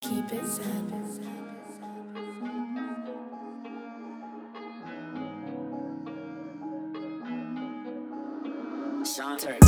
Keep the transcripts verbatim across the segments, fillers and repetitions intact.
Keep it zen. Sean Turk.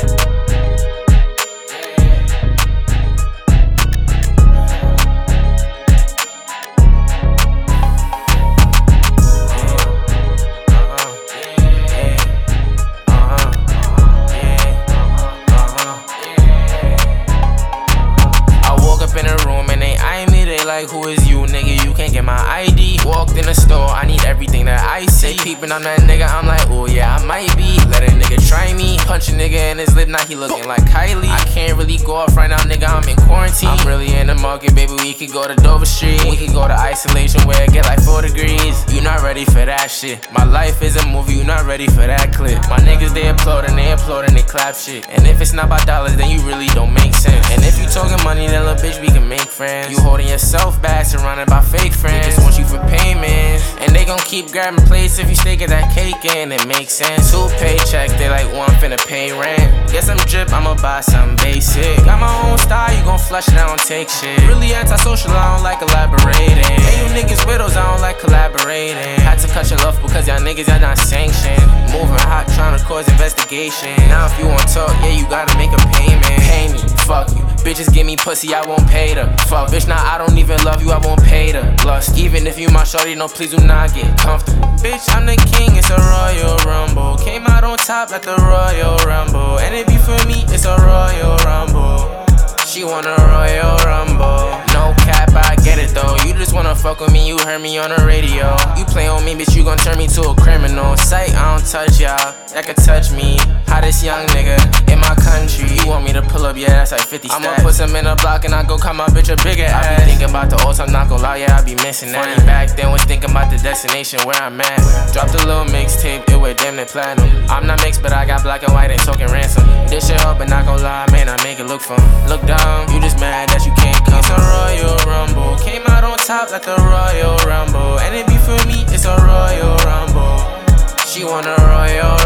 Like, who is you, nigga? You can't get my I D. Walked in the store, I need everything that I see. Peeping on that nigga, I'm like, oh yeah, I might be. Let a nigga try me. Punch a nigga in his lip, now he looking like Kylie. I can't really go off right now, nigga, I'm in quarantine. I'm really in the market, baby, we could go to Dover Street. We could go to isolation where it get like four degrees. You not ready for that shit. My life is a movie, you not ready for that clip. My niggas, they applauding, they applauding, they clap shit. And if it's not about dollars, then you really don't make sense. And if you talking money, then little bitch, we can make friends. You holding yourself back, surrounded by fake friends. They just want you for payments, and they gon' keep grabbing plates if you stay get that cake in. It makes sense. Two paychecks, they like one finna pay rent. Get some drip, I'ma buy something basic. Got my own style, you gon' flush it, I don't take shit. Really antisocial, I don't like elaborating. Hey, you niggas widows, I don't like collaborating. Had to cut your love because y'all niggas, y'all not sanctioned. Moving hot, trying to cause investigation. Now if you want talk, yeah, you gotta make a payment. Pay me, fuck you. Bitches give me pussy, I won't pay her. Fuck, bitch, now I don't even love you, I won't pay the lust. Even if you my shorty, no, please do not get comfortable. Bitch, I'm the king, it's a Royal Rumble. Came out on top like the Royal Rumble. And it be for me, it's a Royal Rumble. She want a Royal Rumble. No cap, I get it though. You just wanna fuck with me, you heard me on the radio. You play on me, bitch, you gon' turn me to a criminal. Sight, I don't touch y'all, that could touch me. Hottest young nigga in my country. You want me to pull up, yeah, that's like fifty stacks. I'ma put some in a block and I go call my bitch a bigger ass. I be thinking about the old time, not gon' lie, yeah, I be missing that. Funny back then was thinking about the destination where I'm at. Dropped a little mixtape, it went damn near platinum. I'm not mixed, but I got black and white and talking ransom. This shit up and not gon' lie, man, I make it look fun. Look down, you just mad that you can't come. It's a Royal Rumble, came out on top like the Royal Rumble. And it be for me, it's a Royal Rumble. She want a Royal